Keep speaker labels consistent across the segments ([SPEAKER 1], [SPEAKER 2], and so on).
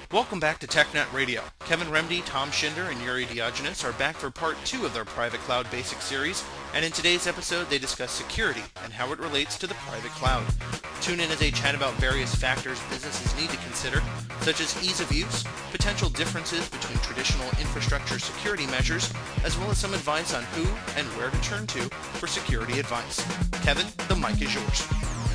[SPEAKER 1] Welcome back to TechNet Radio. Kevin Remdy, Tom Schinder, and Yuri Diogenes are back for part 2 of their private cloud basic series, and in today's episode they discuss security and how it relates to the private cloud. Tune in as they chat about various factors businesses need to consider, such as ease of use, potential differences between traditional infrastructure security measures, as well as some advice on who and where to turn to for security advice. Kevin, the mic is yours.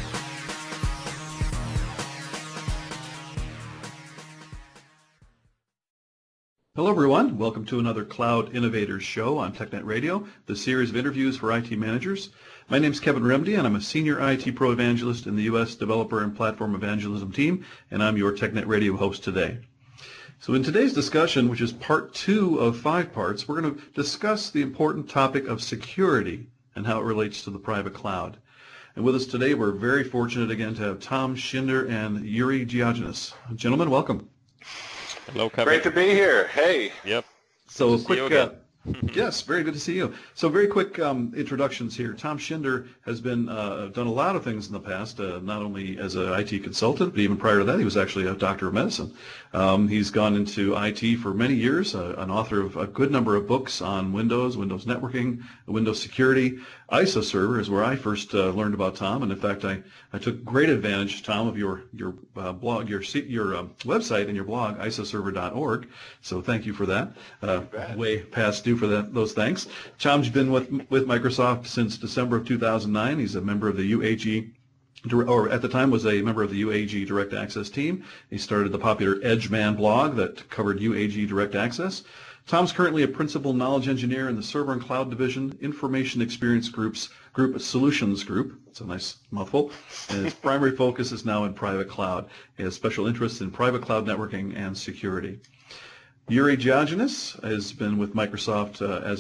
[SPEAKER 2] Hello everyone, welcome to another Cloud Innovators show on TechNet Radio, the series of interviews for IT managers. My name is Kevin Remdy and I'm a Senior IT Pro Evangelist in the U.S. Developer and Platform Evangelism team, and I'm your TechNet Radio host today. So in today's discussion, which is part 2 of 5 parts, we're going to discuss the important topic of security and how it relates to the private cloud. And with us today, we're very fortunate again to have Tom Schinder and Yuri Diogenes. Gentlemen, welcome.
[SPEAKER 3] Hello, Kevin.
[SPEAKER 4] Great to be here. Hey.
[SPEAKER 3] Yep.
[SPEAKER 2] So quick, yes, very good to see you. So very quick introductions here. Tom Schinder has been done a lot of things in the past, not only as an IT consultant, but even prior to that, he was actually a doctor of medicine. He's gone into IT for many years, an author of a good number of books on Windows, Windows networking, Windows security. ISO Server is where I first learned about Tom, and in fact, I took great advantage, Tom, of your blog, your website and your blog, isoserver.org. So thank you for that. Way past due for those thanks. Tom's been with Microsoft since December of 2009. He's a member of the UAG, or at the time was a member of the UAG Direct Access team. He started the popular EdgeMan blog that covered UAG Direct Access. Tom's currently a Principal Knowledge Engineer in the Server and Cloud Division, Information Experience Group Solutions Group. It's a nice mouthful. And his primary focus is now in private cloud. He has special interests in private cloud networking and security. Yuri Diogenes has been with Microsoft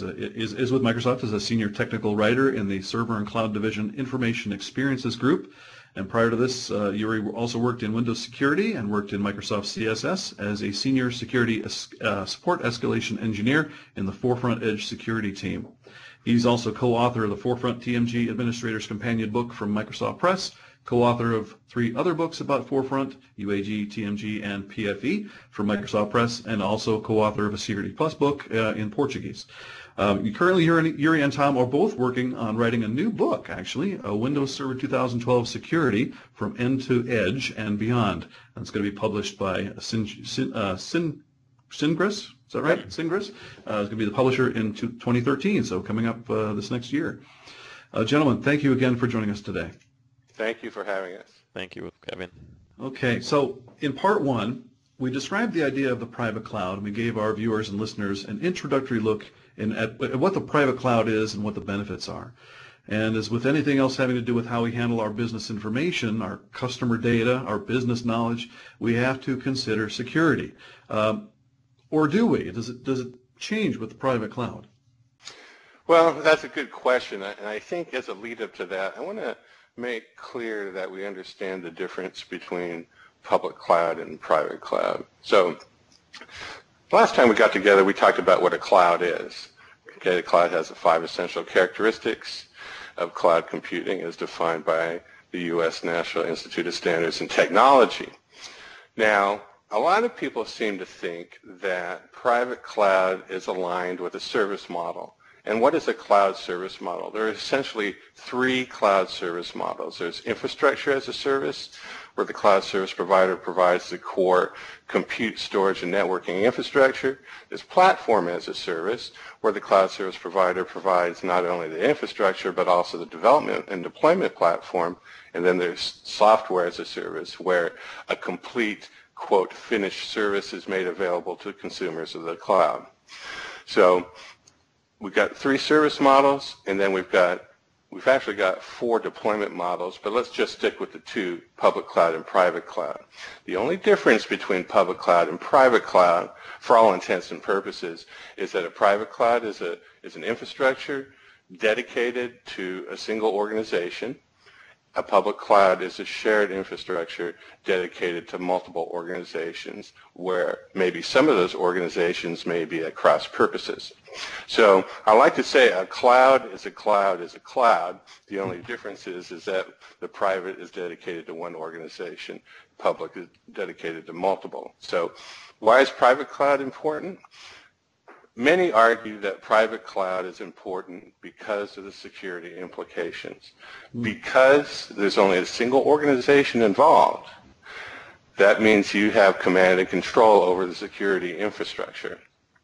[SPEAKER 2] is with Microsoft as a senior technical writer in the Server and Cloud Division Information Experiences Group. And prior to this, Yuri also worked in Windows Security and worked in Microsoft CSS as a senior security support escalation engineer in the Forefront Edge security team. He's also co-author of the Forefront TMG Administrator's Companion book from Microsoft Press, co-author of 3 other books about Forefront, UAG, TMG, and PFE from Microsoft Press, and also co-author of a Security Plus book in Portuguese. Currently, Yuri and Tom are both working on writing a new book, actually, a Windows Server 2012 Security from End to Edge and Beyond. And it's going to be published by Syngris. Is that right? Syngris. It's going to be the publisher in 2013, so coming up this next year. Gentlemen, thank you again for joining us today.
[SPEAKER 4] Thank you for having us.
[SPEAKER 3] Thank you, Kevin.
[SPEAKER 2] Okay, so in part 1, we described the idea of the private cloud, and we gave our viewers and listeners an introductory look at what the private cloud is and what the benefits are. And as with anything else having to do with how we handle our business information, our customer data, our business knowledge, we have to consider security. Or do we? Does it change with the private cloud?
[SPEAKER 4] Well, that's a good question. And I think as a lead-up to that, I want to make clear that we understand the difference between public cloud and private cloud. So last time we got together, we talked about what a cloud is. Okay, the cloud has the 5 essential characteristics of cloud computing as defined by the U.S. National Institute of Standards and Technology. Now, a lot of people seem to think that private cloud is aligned with a service model. And what is a cloud service model? There are essentially 3 cloud service models. There's infrastructure as a service, where the cloud service provider provides the core compute, storage, and networking infrastructure. There's platform as a service, where the cloud service provider provides not only the infrastructure, but also the development and deployment platform. And then there's software as a service, where a complete, quote, finished service is made available to consumers of the cloud. So we've got 3 service models, and then we've actually got 4 deployment models, but let's just stick with the 2, public cloud and private cloud. The only difference between public cloud and private cloud, for all intents and purposes, is that a private cloud is an infrastructure dedicated to a single organization, a public cloud is a shared infrastructure dedicated to multiple organizations where maybe some of those organizations may be at cross purposes. So I like to say a cloud is a cloud is a cloud. The only difference is that the private is dedicated to one organization, public is dedicated to multiple. So why is private cloud important? Many argue that private cloud is important because of the security implications. Because there's only a single organization involved, that means you have command and control over the security infrastructure.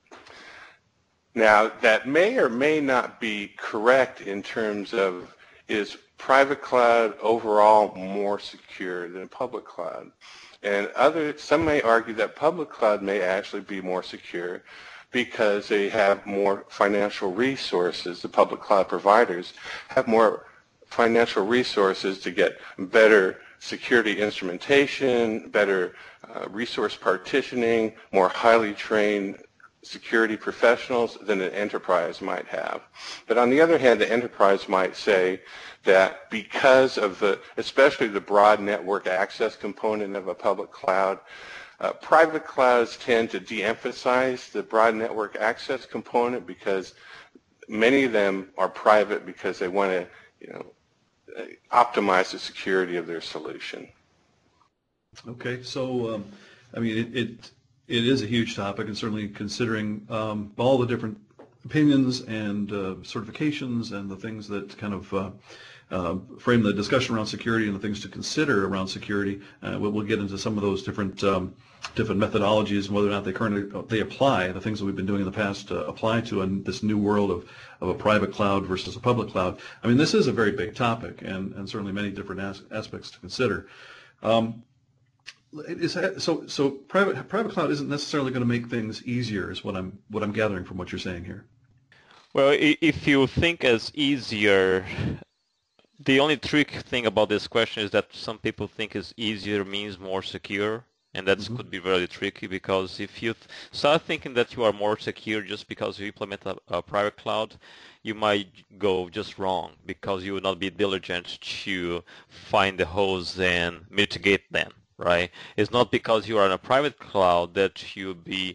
[SPEAKER 4] Now, that may or may not be correct in terms of, is private cloud overall more secure than public cloud? And some may argue that public cloud may actually be more secure because they have more financial resources. The public cloud providers have more financial resources to get better security instrumentation, better resource partitioning, more highly trained security professionals than an enterprise might have. But on the other hand, the enterprise might say that because of especially the broad network access component of a public cloud, private clouds tend to de-emphasize the broad network access component because many of them are private because they want to, optimize the security of their solution.
[SPEAKER 2] Okay, so I mean, it is a huge topic, and certainly considering all the different opinions and certifications and the things that kind of frame the discussion around security and the things to consider around security. We'll get into some of those different methodologies and whether or not they apply, the things that we've been doing in the past apply to this new world of a private cloud versus a public cloud. I mean, this is a very big topic and certainly many different aspects to consider. So private cloud isn't necessarily going to make things easier, is what I'm gathering from what you're saying here.
[SPEAKER 3] Well, if you think as easier, the only trick thing about this question is that some people think is easier means more secure, and that could be very tricky because if you start thinking that you are more secure just because you implement a private cloud, you might go just wrong because you will not be diligent to find the holes and mitigate them. Right? It's not because you are in a private cloud that you'll be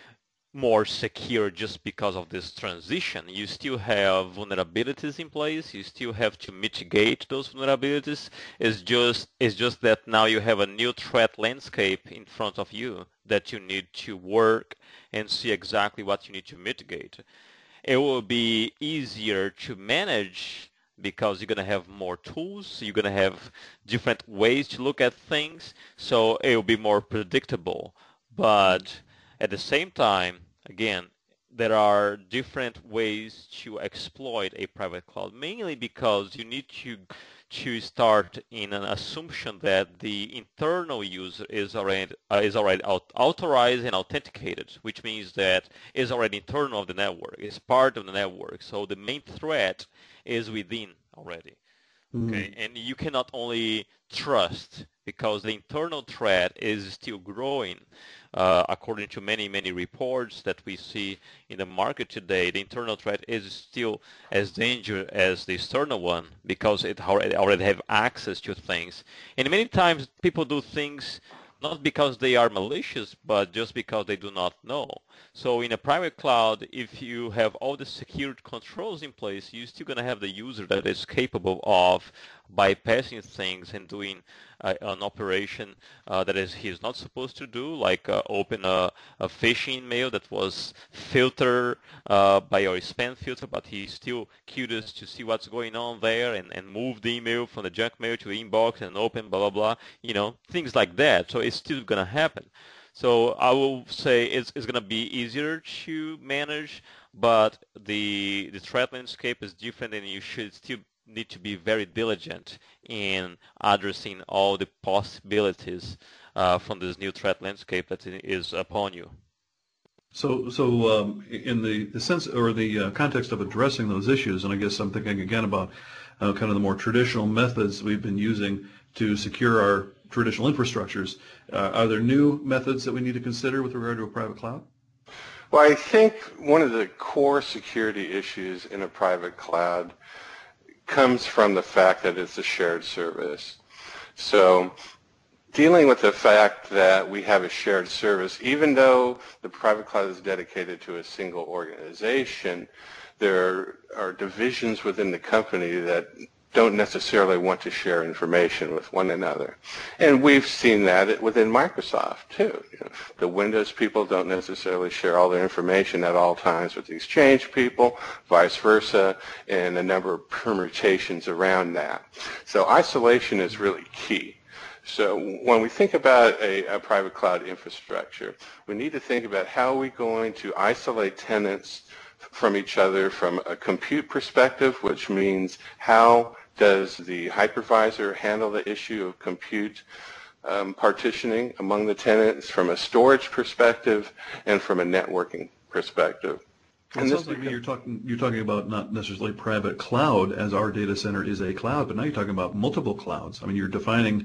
[SPEAKER 3] more secure just because of this transition. You still have vulnerabilities in place. You still have to mitigate those vulnerabilities. It's just that now you have a new threat landscape in front of you that you need to work and see exactly what you need to mitigate. It will be easier to manage because you're going to have more tools, you're going to have different ways to look at things, so it will be more predictable. But at the same time, again, there are different ways to exploit a private cloud, mainly because you need to start in an assumption that the internal user is already authorized and authenticated, which means that is already internal of the network, is part of the network. So the main threat is within already. Okay, and you cannot only trust because the internal threat is still growing. According to many reports that we see in the market today, the internal threat is still as dangerous as the external one because it already have access to things. And many times people do things not because they are malicious, but just because they do not know. So in a private cloud, if you have all the security controls in place, you're still going to have the user that is capable of bypassing things and doing an operation that he's not supposed to do, like open a phishing mail that was filtered by your spam filter, but he's still curious to see what's going on there and move the email from the junk mail to the inbox and open blah, blah, blah, things like that. So it's still going to happen. So I will say it's going to be easier to manage, but the threat landscape is different, and you should still need to be very diligent in addressing all the possibilities from this new threat landscape that is upon you.
[SPEAKER 2] So in the sense or the context of addressing those issues, and I guess I'm thinking again about kind of the more traditional methods we've been using to secure our traditional infrastructures. Are there new methods that we need to consider with regard to a private cloud?
[SPEAKER 4] Well, I think one of the core security issues in a private cloud comes from the fact that it's a shared service. So dealing with the fact that we have a shared service, even though the private cloud is dedicated to a single organization, there are divisions within the company that don't necessarily want to share information with one another. And we've seen that within Microsoft too. The Windows people don't necessarily share all their information at all times with the Exchange people, vice versa, and a number of permutations around that. So isolation is really key. So when we think about a private cloud infrastructure, we need to think about how are we going to isolate tenants from each other from a compute perspective, which means how does the hypervisor handle the issue of compute partitioning among the tenants from a storage perspective and from a networking perspective.
[SPEAKER 2] It sounds like you're talking about not necessarily private cloud, as our data center is a cloud, but now you're talking about multiple clouds. I mean, you're defining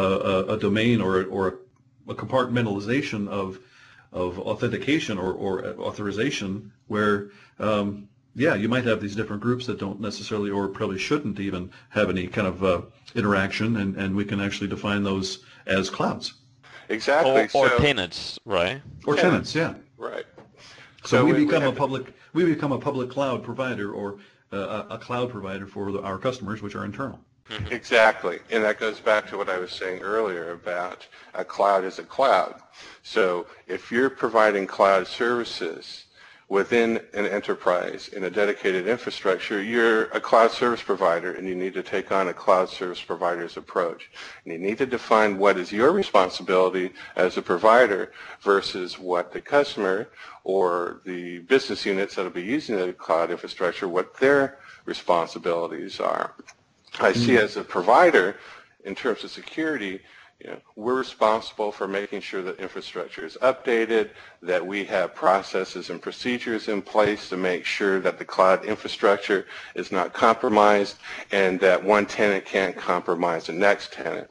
[SPEAKER 2] a domain or a compartmentalization of authentication or authorization where, yeah, you might have these different groups that don't necessarily or probably shouldn't even have any kind of interaction, and we can actually define those as clouds.
[SPEAKER 4] Exactly.
[SPEAKER 3] Or tenants, right?
[SPEAKER 2] Or tenants, yeah.
[SPEAKER 4] Right.
[SPEAKER 2] So we become a public cloud provider or a cloud provider for our customers, which are internal.
[SPEAKER 4] Mm-hmm. Exactly, and that goes back to what I was saying earlier about a cloud is a cloud. So if you're providing cloud services within an enterprise in a dedicated infrastructure, you're a cloud service provider, and you need to take on a cloud service provider's approach. And you need to define what is your responsibility as a provider versus what the customer or the business units that will be using the cloud infrastructure, what their responsibilities are. I see as a provider, in terms of security, we're responsible for making sure that infrastructure is updated, that we have processes and procedures in place to make sure that the cloud infrastructure is not compromised and that one tenant can't compromise the next tenant.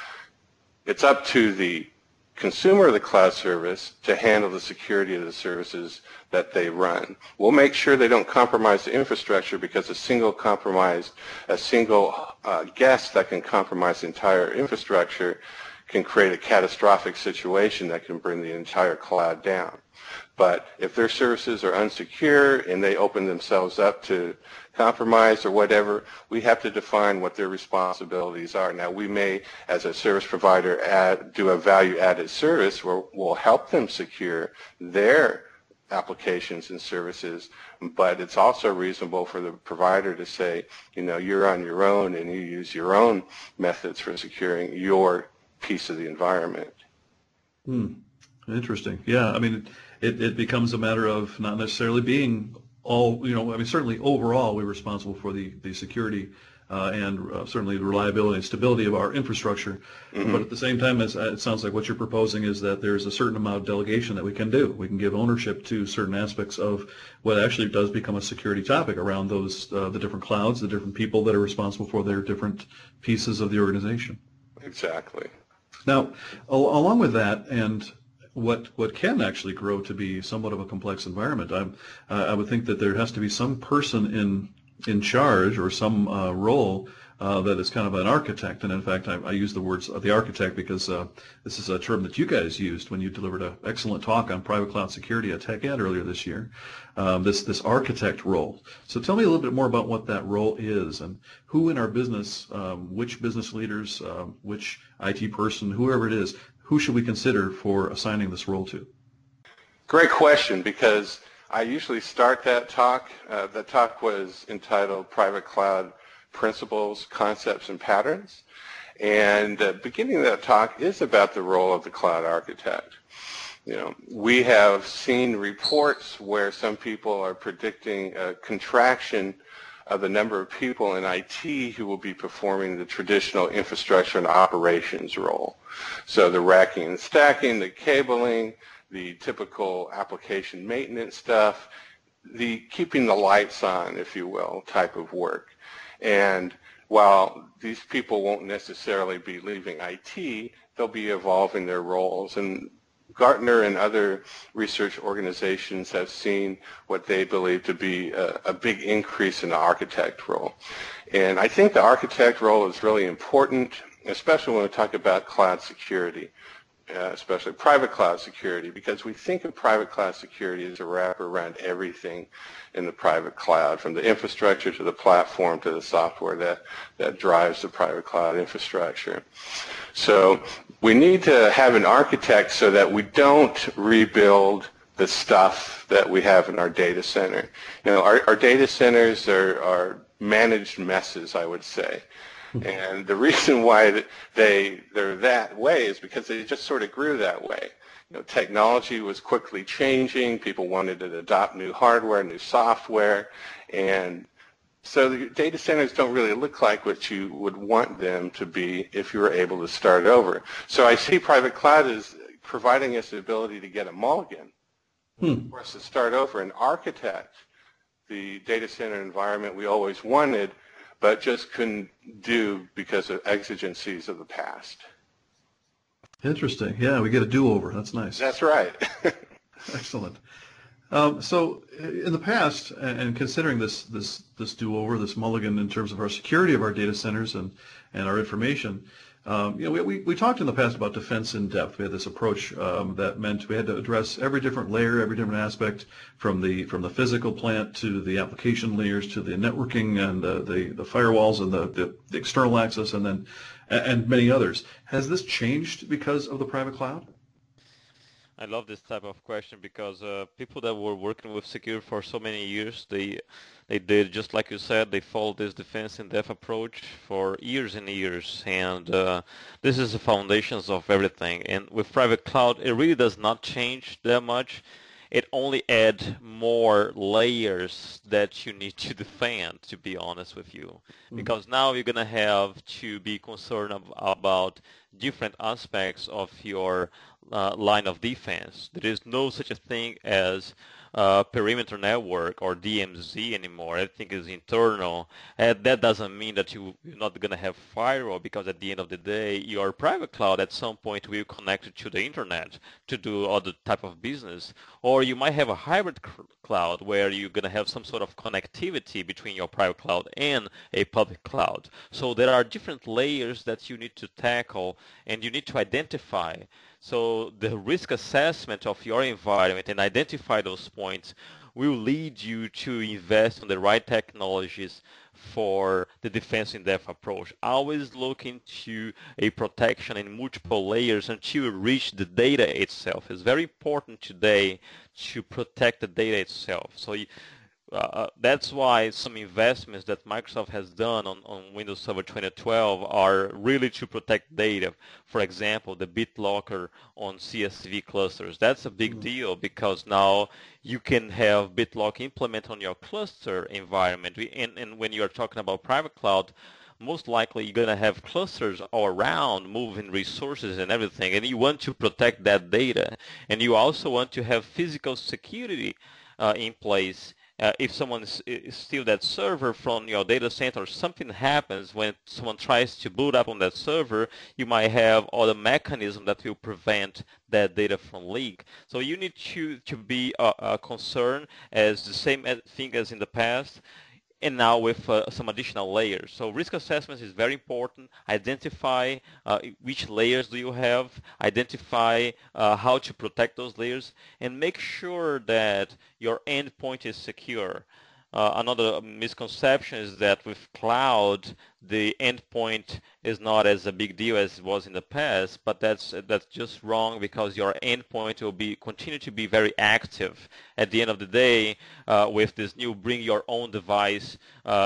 [SPEAKER 4] It's up to the consumer of the cloud service to handle the security of the services that they run. We'll make sure they don't compromise the infrastructure, because a single guest that can compromise the entire infrastructure can create a catastrophic situation that can bring the entire cloud down. But if their services are unsecure and they open themselves up to compromise or whatever, we have to define what their responsibilities are. Now, we may, as a service provider, do a value-added service where we'll help them secure their applications and services, but it's also reasonable for the provider to say, you're on your own and you use your own methods for securing your piece of the environment.
[SPEAKER 2] Interesting. Yeah, I mean, it becomes a matter of not necessarily being all, certainly overall we're responsible for the security and certainly the reliability and stability of our infrastructure. Mm-hmm. But at the same time, it sounds like what you're proposing is that there's a certain amount of delegation that we can do. We can give ownership to certain aspects of what actually does become a security topic around those the different clouds, the different people that are responsible for their different pieces of the organization.
[SPEAKER 4] Exactly.
[SPEAKER 2] Now, along with that, and what can actually grow to be somewhat of a complex environment, I would think that there has to be some person in charge or some role that is kind of an architect. And in fact, I use the words the architect because this is a term that you guys used when you delivered an excellent talk on private cloud security at TechEd earlier this year, this architect role. So tell me a little bit more about what that role is and who in our business, which business leaders, which IT person, whoever it is, who should we consider for assigning this role to?
[SPEAKER 4] Great question, because I usually start that talk. The talk was entitled Private Cloud Principles, Concepts, and Patterns. And the beginning of that talk is about the role of the cloud architect. We have seen reports where some people are predicting a contraction of the number of people in IT who will be performing the traditional infrastructure and operations role. So the racking and stacking, the cabling, the typical application maintenance stuff, the keeping the lights on, if you will, type of work. And while these people won't necessarily be leaving IT, they'll be evolving their roles. And Gartner and other research organizations have seen what they believe to be a big increase in the architect role. And I think the architect role is really important, especially when we talk about cloud security, especially private cloud security, because we think of private cloud security as a wrapper around everything in the private cloud, from the infrastructure to the platform to the software that drives the private cloud infrastructure. So we need to have an architect so that we don't rebuild the stuff that we have in our data center. You know, our data centers are managed messes, I would say. And the reason why they're that way is because they just sort of grew that way. You know, technology was quickly changing. People wanted to adopt new hardware, new software, and so the data centers don't really look like what you would want them to be if you were able to start over. So I see private cloud as providing us the ability to get a mulligan for us to start over and architect the data center environment we always wanted, but just couldn't do because of exigencies of the past.
[SPEAKER 2] Interesting. Yeah, we get a do-over. That's nice.
[SPEAKER 4] That's right.
[SPEAKER 2] Excellent. So in the past, and considering this do-over, this mulligan in terms of our security of our data centers and our information, you know, we talked in the past about defense in depth. We had this approach that meant we had to address every different layer, every different aspect, from the physical plant to the application layers to the networking and the firewalls and the external access, and many others. Has this changed because of the private cloud?
[SPEAKER 3] I love this type of question because people that were working with security for so many years, they did, just like you said, they followed this defense in depth approach for years and years, and this is the foundations of everything. And with private cloud, it really does not change that much. It only adds more layers that you need to defend, to be honest with you, because now you're going to have to be concerned about different aspects of your line of defense. There is no such a thing as perimeter network or DMZ anymore. Everything is internal, and that doesn't mean that you're not going to have firewall, because at the end of the day, your private cloud at some point will connect it to the internet to do other type of business. Or you might have a hybrid cloud where you're going to have some sort of connectivity between your private cloud and a public cloud. So there are different layers that you need to tackle and you need to identify. So the risk assessment of your environment and identify those points will lead you to invest in the right technologies for the defense in depth approach. Always look into a protection in multiple layers until you reach the data itself. It's very important today to protect the data itself. So that's why some investments that Microsoft has done on Windows Server 2012 are really to protect data. For example, the BitLocker on CSV clusters. That's a big deal because now you can have BitLocker implement on your cluster environment. And when you're talking about private cloud, most likely you're going to have clusters all around moving resources and everything, and you want to protect that data. And you also want to have physical security in place. If someone steals that server from your data center, or something happens when someone tries to boot up on that server, you might have other mechanism that will prevent that data from leak. So you need to be concerned as the same thing as in the past, and now with some additional layers. So risk assessment is very important. Identify which layers do you have, identify how to protect those layers, and make sure that your endpoint is secure. Another misconception is that with cloud, the endpoint is not as a big deal as it was in the past, but that's just wrong, because your endpoint will continue to be very active. At the end of the day, with this new bring your own device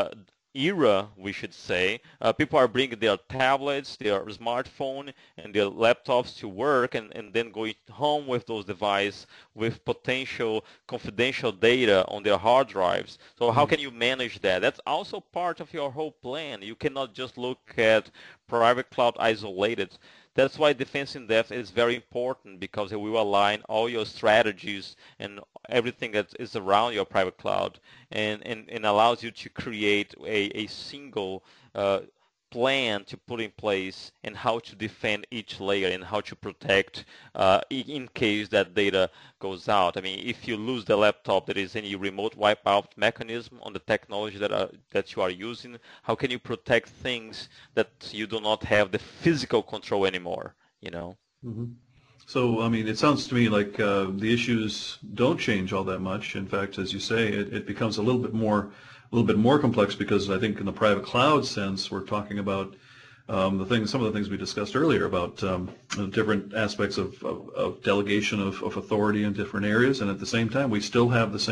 [SPEAKER 3] era, we should say, people are bringing their tablets, their smartphone, and their laptops to work, and then going home with those devices with potential confidential data on their hard drives. So how can you manage that? That's also part of your whole plan. You cannot just look at private cloud isolated. That's why defense in depth is very important, because it will align all your strategies and everything that is around your private cloud, and allows you to create a single plan to put in place and how to defend each layer and how to protect in case that data goes out. I mean, if you lose the laptop, there is any remote wipeout mechanism on the technology that you are using. How can you protect things that you do not have the physical control anymore, you know?
[SPEAKER 2] Mm-hmm. So, I mean, it sounds to me like the issues don't change all that much. In fact, as you say, it becomes a little bit more complex, because I think in the private cloud sense, we're talking about some of the things we discussed earlier about different aspects of delegation of authority in different areas, and at the same time, we still have the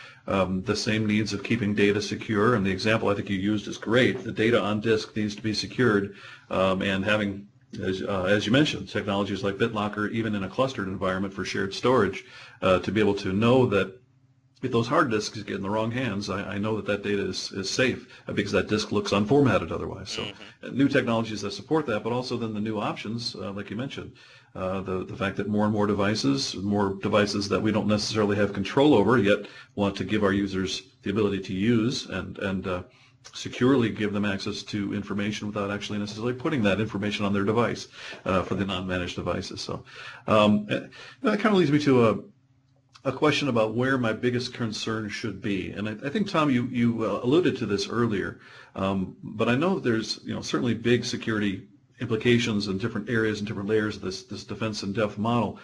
[SPEAKER 2] same needs of keeping data secure. And the example I think you used is great. The data on disk needs to be secured, and having, as you mentioned, technologies like BitLocker, even in a clustered environment for shared storage, to be able to know that if those hard disks get in the wrong hands, I know that data is safe, because that disk looks unformatted otherwise. So new technologies that support that, but also then the new options, like you mentioned, the fact that more and more devices that we don't necessarily have control over, yet want to give our users the ability to use and securely give them access to information without actually necessarily putting that information on their device for the non-managed devices. So that kind of leads me to a question about where my biggest concern should be. And I think, Tom, you alluded to this earlier, but I know there's certainly big security implications in different areas and different layers of this defense in depth model.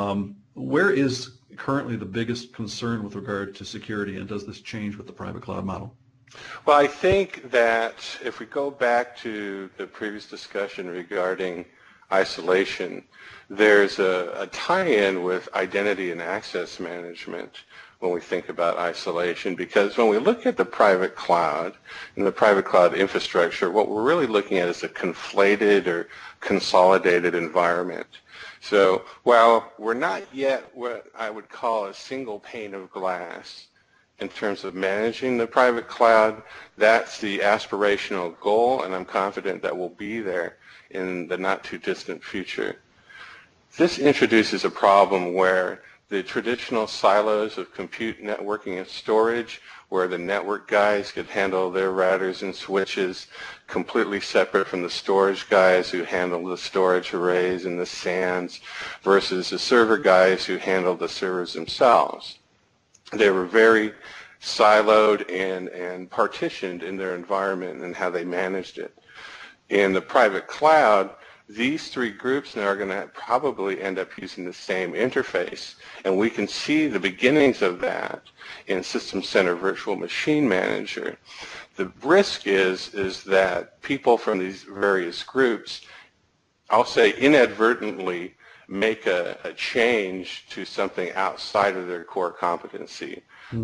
[SPEAKER 2] Where is currently the biggest concern with regard to security, and does this change with the private cloud model?
[SPEAKER 4] Well, I think that if we go back to the previous discussion regarding isolation, there's a tie-in with identity and access management when we think about isolation, because when we look at the private cloud and the private cloud infrastructure, what we're really looking at is a conflated or consolidated environment. So while we're not yet what I would call a single pane of glass in terms of managing the private cloud, that's the aspirational goal, and I'm confident that we'll be there in the not too distant future. This introduces a problem where the traditional silos of compute, networking, and storage, where the network guys could handle their routers and switches completely separate from the storage guys who handle the storage arrays and the SANs, versus the server guys who handle the servers themselves. They were very siloed and partitioned in their environment and how they managed it. In the private cloud, these three groups now are going to probably end up using the same interface, and we can see the beginnings of that in System Center Virtual Machine Manager. The risk is that people from these various groups, I'll say inadvertently, make a change to something outside of their core competency.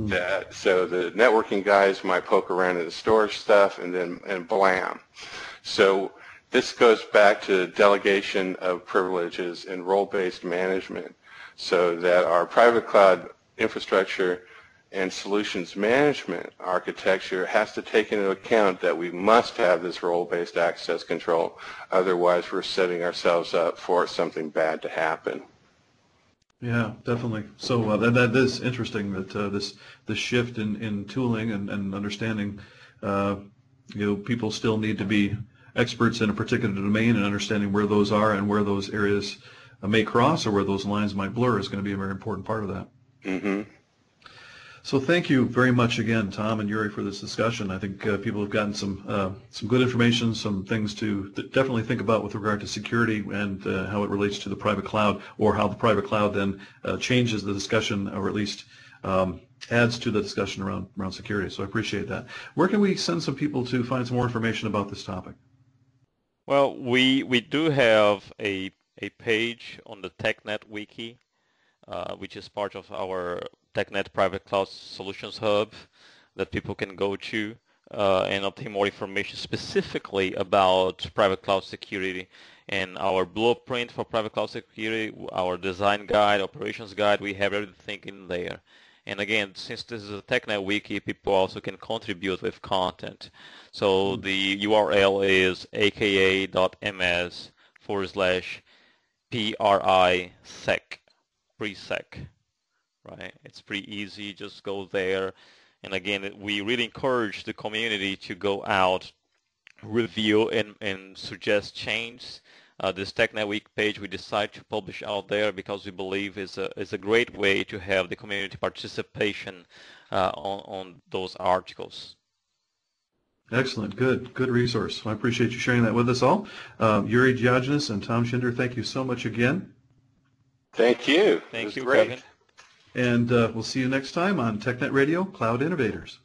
[SPEAKER 4] So the networking guys might poke around in the storage stuff and blam. So this goes back to delegation of privileges and role-based management, so that our private cloud infrastructure and solutions management architecture has to take into account that we must have this role-based access control. Otherwise, we're setting ourselves up for something bad to happen.
[SPEAKER 2] Yeah, definitely. So that is interesting, that this shift in tooling and understanding, people still need to be experts in a particular domain, and understanding where those are and where those areas may cross or where those lines might blur is going to be a very important part of that.
[SPEAKER 4] Mm-hmm.
[SPEAKER 2] So thank you very much again, Tom and Yuri, for this discussion. I think people have gotten some good information, some things to definitely think about with regard to security and how it relates to the private cloud, or how the private cloud then changes the discussion, or at least adds to the discussion around security. So I appreciate that. Where can we send some people to find some more information about this topic?
[SPEAKER 3] Well, we do have a page on the TechNet Wiki, which is part of our TechNet Private Cloud Solutions Hub, that people can go to and obtain more information specifically about private cloud security, and our blueprint for private cloud security, our design guide, operations guide. We have everything in there. And again, since this is a TechNet Wiki, people also can contribute with content. So the URL is aka.ms/PRISEC, pre-sec, right? It's pretty easy. Just go there. And again, we really encourage the community to go out review and suggest changes. This TechNet Week page we decide to publish out there because we believe is a great way to have the community participation on those articles.
[SPEAKER 2] Excellent. Good resource. I appreciate you sharing that with us all. Yuri Diogenes and Tom Shinder, thank you so much again.
[SPEAKER 4] Thank you.
[SPEAKER 3] Thank you,
[SPEAKER 4] great.
[SPEAKER 3] Kevin.
[SPEAKER 2] And we'll see you next time on TechNet Radio, Cloud Innovators.